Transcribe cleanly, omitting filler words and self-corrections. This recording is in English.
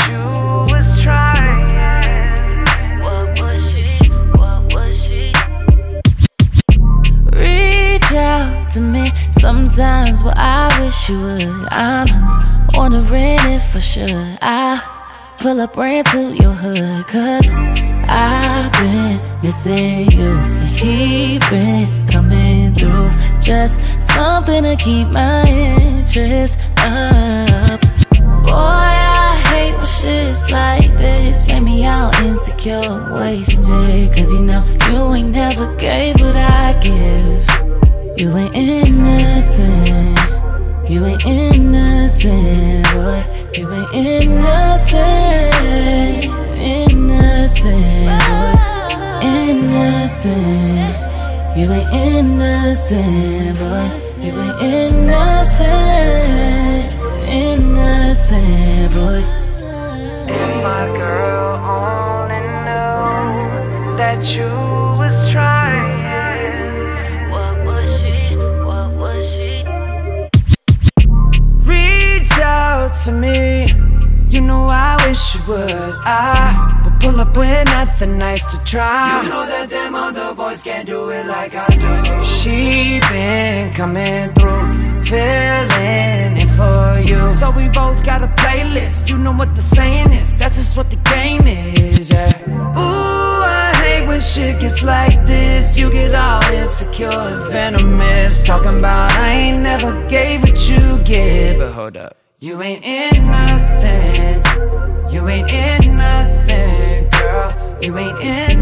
you was trying. What was she? What was she? Reach out to me sometimes, but I wish you would. I'm wondering if I should. I pull up right to your hood, cause I've been missing you, and he been coming through. Just something to keep my interest up. Boy, I hate when shit's like this. Make me out insecure and wasted, cause you know you ain't never gave what I give. You ain't innocent. You ain't innocent, boy. You ain't innocent. Innocent, boy. Innocent. You ain't innocent, boy. You ain't innocent. Innocent, boy. If my girl only knew that you was trying. What was she? What was she? Reach out to me. You know I wish you would. I would pull up with nothing nice to try. You know that them other boys can't do it like I do. She been coming through, feeling it for you. So we both got a playlist. You know what the saying is. That's just what the game is, yeah. Ooh, I hate when shit gets like this. You get all insecure and venomous, talking about I ain't never gave what you give. But hold up, you ain't innocent. You ain't innocent, girl. You ain't innocent.